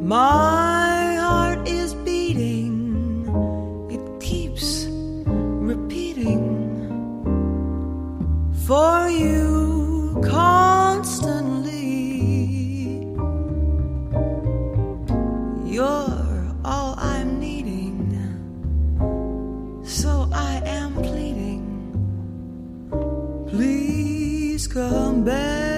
My heart is beating, it keeps repeating for you constantly. You're all I'm needing, so I am pleading, please come back.